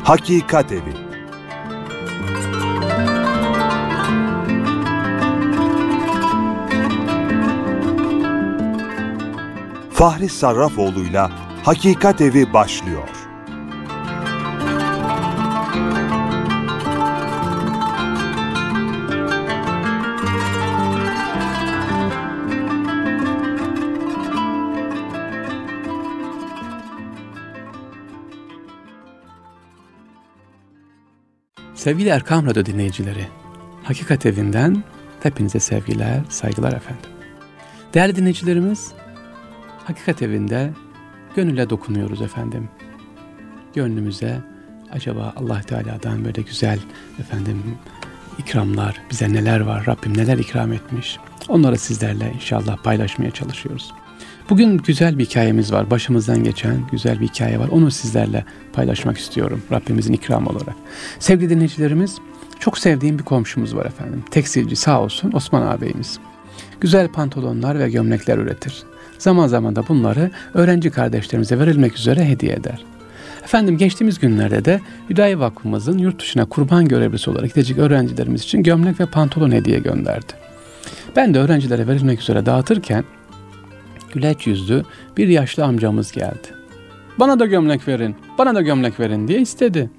Hakikat Evi. Fahri Sarrafoğlu'yla Hakikat Evi başlıyor. Sevgili Erkam Radyo dinleyicileri, Hakikat Evi'nden hepinize sevgiler, saygılar efendim. Değerli dinleyicilerimiz, Hakikat Evi'nde gönüle dokunuyoruz efendim. Gönlümüze acaba Allah Teala'dan böyle güzel efendim ikramlar, bize neler var, Rabbim neler ikram etmiş, onları sizlerle inşallah paylaşmaya çalışıyoruz. Bugün güzel bir hikayemiz var. Başımızdan geçen güzel bir hikaye var. Onu sizlerle paylaşmak istiyorum. Rabbimizin ikramı olarak. Sevgili dinleyicilerimiz, çok sevdiğim bir komşumuz var efendim. Tekstilci sağ olsun Osman ağabeyimiz. Güzel pantolonlar ve gömlekler üretir. Zaman zaman da bunları öğrenci kardeşlerimize verilmek üzere hediye eder. Efendim geçtiğimiz günlerde de Hüdayi Vakfımızın yurt dışına kurban görevlisi olarak gidecek öğrencilerimiz için gömlek ve pantolon hediye gönderdi. Ben de öğrencilere verilmek üzere dağıtırken güleç yüzlü bir yaşlı amcamız geldi. Bana da gömlek verin, bana da gömlek verin diye istedi.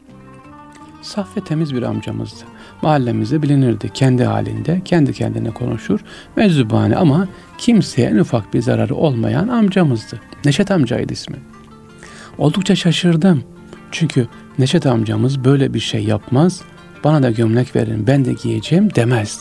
Saf ve temiz bir amcamızdı. Mahallemizde bilinirdi. Kendi halinde, kendi kendine konuşur. Meczubane ama kimseye en ufak bir zararı olmayan amcamızdı. Neşet amcaydı ismi. Oldukça şaşırdım. Çünkü Neşet amcamız böyle bir şey yapmaz. Bana da gömlek verin, ben de giyeceğim demezdi.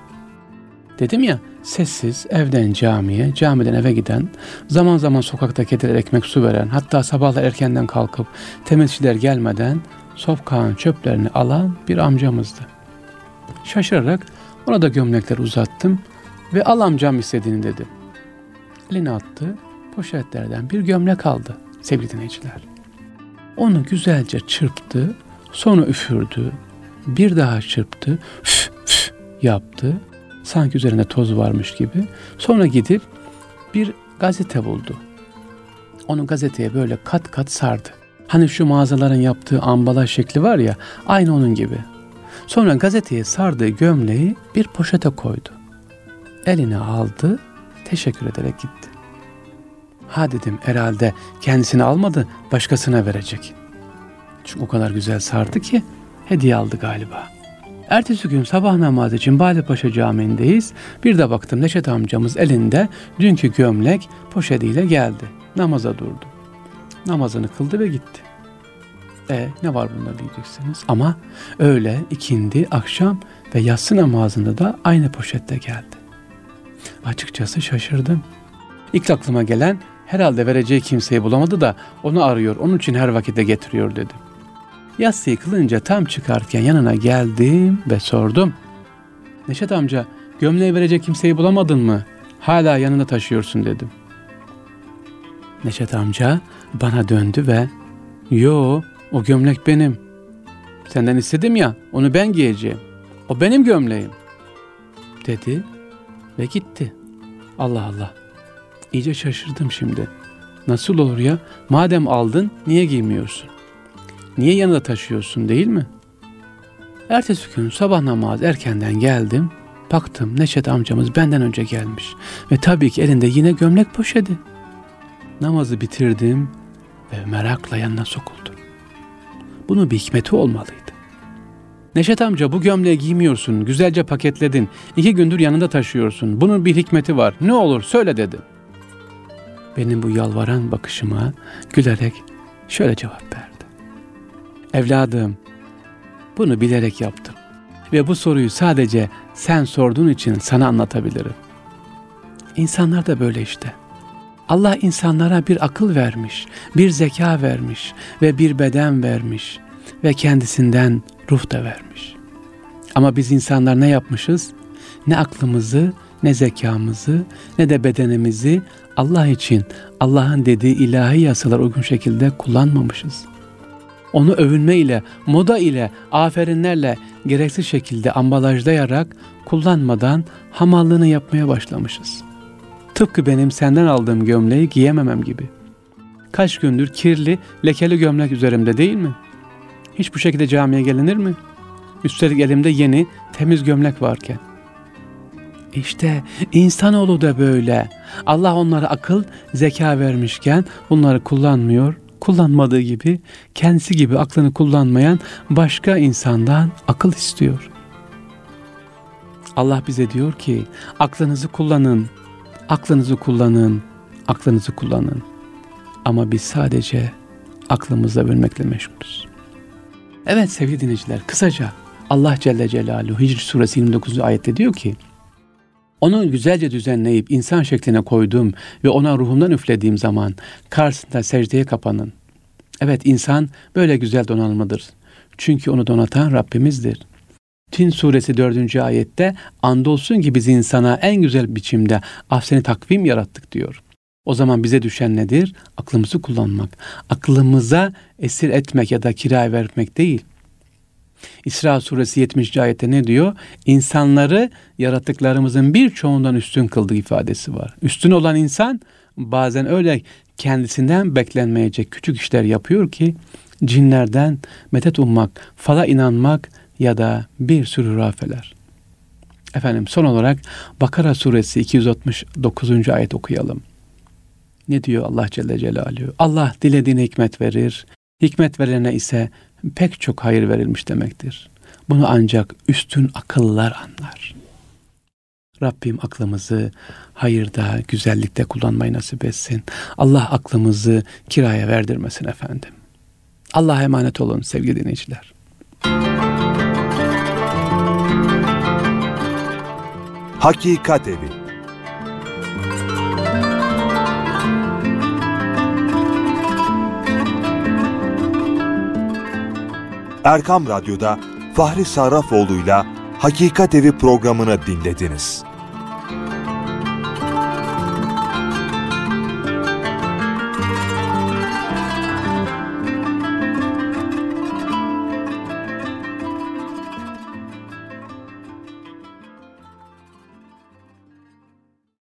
Dedim ya, sessiz evden camiye, camiden eve giden, zaman zaman sokakta kediler ekmek su veren, hatta sabahlar erkenden kalkıp temizçiler gelmeden sokağın çöplerini alan bir amcamızdı. Şaşırarak ona da gömlekleri uzattım ve al amcam istediğini dedim. Elini attı, poşetlerden bir gömlek aldı sevgili dinleyiciler. Onu güzelce çırptı, sonra üfürdü, bir daha çırptı, üf üf yaptı. Sanki üzerinde toz varmış gibi. Sonra gidip bir gazete buldu. Onu gazeteye böyle kat kat sardı. Hani şu mağazaların yaptığı ambalaj şekli var ya, aynı onun gibi. Sonra gazeteye sardığı gömleği bir poşete koydu. Eline aldı, teşekkür ederek gitti. Ha dedim, herhalde kendisini almadı, başkasına verecek. Çünkü o kadar güzel sardı ki hediye aldı galiba. Ertesi gün sabah namazı için Balepaşa Camii'ndeyiz. Bir de baktım Neşet amcamız elinde dünkü gömlek poşetiyle geldi. Namaza durdu. Namazını kıldı ve gitti. Ne var bunda diyeceksiniz. Ama öğle, ikindi, akşam ve yatsı namazında da aynı poşette geldi. Açıkçası şaşırdım. İlk aklıma gelen, herhalde vereceği kimseyi bulamadı da onu arıyor, onun için her vakitte getiriyor dedim. Yatsıyı kılınca tam çıkarken yanına geldim ve sordum. Neşet amca, gömleği verecek kimseyi bulamadın mı? Hala yanında taşıyorsun dedim. Neşet amca bana döndü ve yo, o gömlek benim. Senden istedim ya, onu ben giyeceğim. O benim gömleğim dedi ve gitti. Allah Allah. İyice şaşırdım şimdi. Nasıl olur ya? Madem aldın, niye giymiyorsun? Niye yanında taşıyorsun, değil mi? Ertesi gün sabah namazı erkenden geldim. Baktım Neşet amcamız benden önce gelmiş. Ve tabii ki elinde yine gömlek poşeti. Namazı bitirdim ve merakla yanına sokuldum. Bunun bir hikmeti olmalıydı. Neşet amca, bu gömleği giymiyorsun, güzelce paketledin. 2 gündür yanında taşıyorsun. Bunun bir hikmeti var. Ne olur söyle dedi. Benim bu yalvaran bakışıma gülerek şöyle cevap verdi. Evladım, bunu bilerek yaptım. Ve bu soruyu sadece sen sorduğun için sana anlatabilirim. İnsanlar da böyle işte. Allah insanlara bir akıl vermiş, bir zeka vermiş ve bir beden vermiş ve kendisinden ruh da vermiş. Ama biz insanlar ne yapmışız? Ne aklımızı, ne zekamızı, ne de bedenimizi Allah için, Allah'ın dediği ilahi yasalar uygun şekilde kullanmamışız. Onu övünme ile, moda ile, aferinlerle gereksiz şekilde ambalajlayarak kullanmadan hamallığını yapmaya başlamışız. Tıpkı benim senden aldığım gömleği giyememem gibi. Kaç gündür kirli, lekeli gömlek üzerimde değil mi? Hiç bu şekilde camiye gelinir mi? Üstelik elimde yeni, temiz gömlek varken. İşte insanoğlu da böyle. Allah onlara akıl, zeka vermişken bunları kullanmıyor. Kullanmadığı gibi, kendisi gibi aklını kullanmayan başka insandan akıl istiyor. Allah bize diyor ki, aklınızı kullanın, aklınızı kullanın, aklınızı kullanın. Ama biz sadece aklımızla bölmekle meşgulüz. Evet sevgili dinleyiciler, kısaca Allah Celle Celaluhu Hicr suresi 29. ayette diyor ki, onu güzelce düzenleyip insan şekline koydum ve ona ruhumdan üflediğim zaman karşısında secdeye kapanın. Evet, insan böyle güzel donanımlıdır. Çünkü onu donatan Rabbimizdir. Tin suresi 4. ayette andolsun ki biz insana en güzel biçimde ahsen-i takvim yarattık diyor. O zaman bize düşen nedir? Aklımızı kullanmak. Aklımıza esir etmek ya da kiraya vermek değil. İsra suresi 70. ayette ne diyor? İnsanları yarattıklarımızın birçoğundan üstün kıldığı ifadesi var. Üstün olan insan bazen öyle kendisinden beklenmeyecek küçük işler yapıyor ki cinlerden medet ummak, fala inanmak ya da bir sürü hurafeler. Efendim son olarak Bakara suresi 269. ayet okuyalım. Ne diyor Allah Celle Celaluhu? Allah dilediğine hikmet verir, hikmet verene ise pek çok hayır verilmiş demektir. Bunu ancak üstün akıllılar anlar. Rabbim aklımızı hayırda, güzellikte kullanmayı nasip etsin. Allah aklımızı kiraya verdirmesin efendim. Allah'a emanet olun sevgili dinleyiciler. Hakikat Evi. Erkam Radyo'da Fahri Sarrafoğlu'yla Hakikat Evi programını dinlediniz.